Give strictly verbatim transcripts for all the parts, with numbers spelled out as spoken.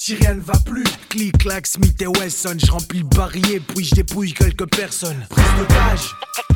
Si rien ne va plus, clic, clac, Smith et Wesson. Je remplis le barillet, puis je dépouille quelques personnes. Prise d'otage.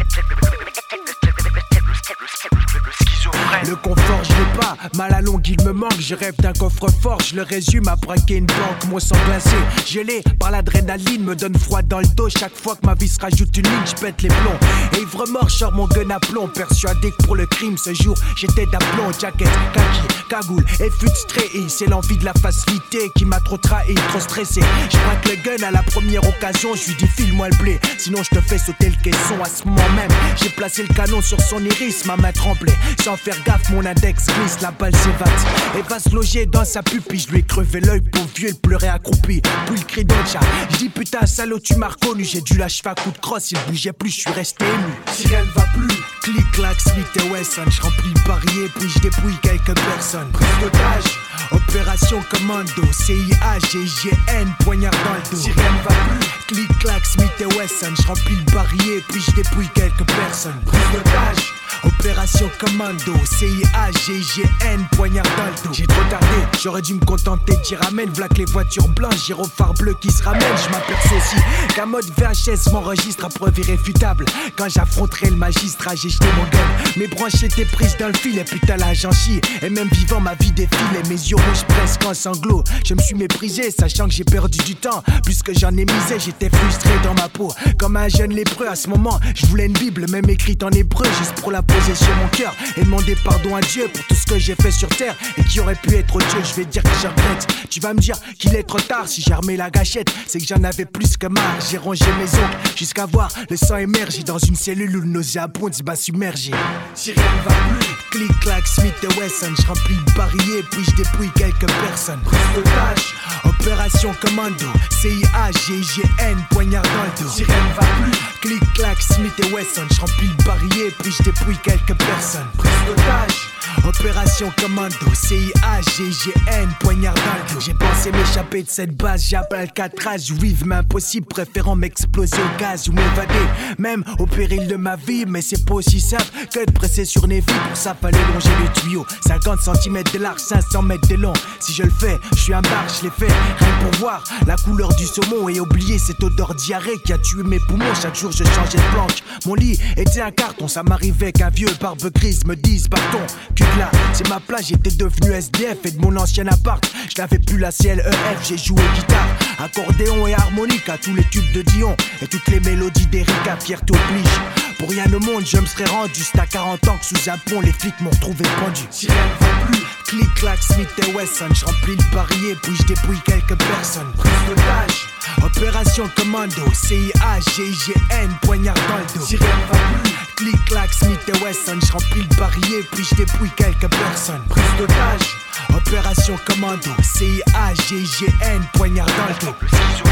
Le confort je l'ai pas, mal à longue il me manque. Je rêve d'un coffre-fort, je le résume à braquer une banque. Mon sang glacé, gelé par l'adrénaline, me donne froid dans le dos. Chaque fois que ma vie se rajoute une ligne, je pète les plombs. Et ivre mort, je sors mon gun à plomb. Persuadé que pour le crime ce jour j'étais d'aplomb. Jacket, kaki, cagoule et fut stray. C'est l'envie de la facilité qui m'a trop trahi, trop stressé. Je braque le gun à la première occasion, je lui dis file-moi le blé, sinon je te fais sauter le caisson. À ce moment même, j'ai placé le canon sur son iris, ma main tremblait. Sans faire gaffe, mon index glisse, la balle s'évade et va se loger dans sa pupille. Je lui ai crevé l'œil, pauvre vieux, il pleurait accroupi. Puis le cri dans le chat, je dis putain salaud tu m'as reconnu. J'ai dû l'achever à coup de crosse, il bougeait plus, je suis resté ému. Si rien ne va plus, clic clac Smith et Wesson. Je remplis le barillet, puis je dépouille quelques personnes. Prise d'otage, opération commando, C I A G G N, poignard dans le dos. Si rien ne va plus, clic clac Smith et Wesson. Je remplis le barillet, puis je dépouille quelques personnes. Prise d'otage, opération commando, C I A G G N, poignard dans le dos. J'ai trop tardé, j'aurais dû me contenter de dire amen. V'là que les voitures blanches, gyrophare bleu qui se ramènent. Je m'aperçois aussi qu'un mode V H S m'enregistre à preuve irréfutable. Quand j'affronterai le magistrat, j'ai jeté mon gun. Mes branches étaient prises dans le fil, et putain là j'en chie. Et même vivant ma vie défile, et mes yeux rouges presque en sanglots. Je me suis méprisé, sachant que j'ai perdu du temps. Plus que j'en ai misé, j'étais frustré dans ma peau. Comme un jeune lépreux à ce moment, je voulais une bible, même écrite en hébreu, juste pour la poser sur mon cœur et demander pardon à Dieu pour tout ce que j'ai fait sur terre et qui aurait pu être Dieu. Je vais te dire que je regrette. Tu vas me dire qu'il est trop tard. Si j'ai remis la gâchette, c'est que j'en avais plus que marre. J'ai rongé mes ongles jusqu'à voir le sang émerger dans une cellule où le nauséabond se bat submergé. Si rien ne va plus, clic clac Smith et Wesson. Je remplis le barillet, puis je dépouille quelques personnes. Prise d'otage, opération commando, C I A G G N, poignard dans le dos. Si rien ne va plus, clic clac Smith et Wesson. Je remplis le barillet, puis je dépouille quelques personnes. Prise d'otage, opération commando, C I A G G N, poignard dans le dos. J'ai pensé m'échapper de cette base, j'appelle Alcatraz. Je vive mais impossible, préférant m'exploser au gaz ou m'évader, même au péril de ma vie. Mais c'est pas aussi simple que de presser sur Navy. Pour ça fallait longer le tuyau, cinquante centimètres de large, cinq cents mètres de long. Si je le fais, je suis un bar, je l'ai fait rien que pour voir la couleur du saumon et oublier cette odeur diarrhée qui a tué mes poumons. Chaque jour je changeais de planche, mon lit était un carton. Ça m'arrivait qu'un vieux barbe grise me dise bâton, là, c'est ma plage, j'étais devenu S D F. Et de mon ancien appart, je n'avais plus la C L E F. J'ai joué guitare, accordéon et harmonique à tous les tubes de Dion et toutes les mélodies d'Erika, fierté oblige. Pour rien au monde, je me serais rendu. C'est à quarante ans que sous un pont, les flics m'ont retrouvé pendu. Si rien ne va plus, clic clac Smith et Wesson. Je remplis le barillet, puis je dépouille quelques personnes. Prise d'otage, opération commando, C I A G G N, poignard dans le dos. Si rien ne va plus, clic clac Smith et Wesson. Je remplis le barillet, puis je dépouille quelques personnes. Prise d'otage, opération commando, C I A G G N, poignard dans le dos.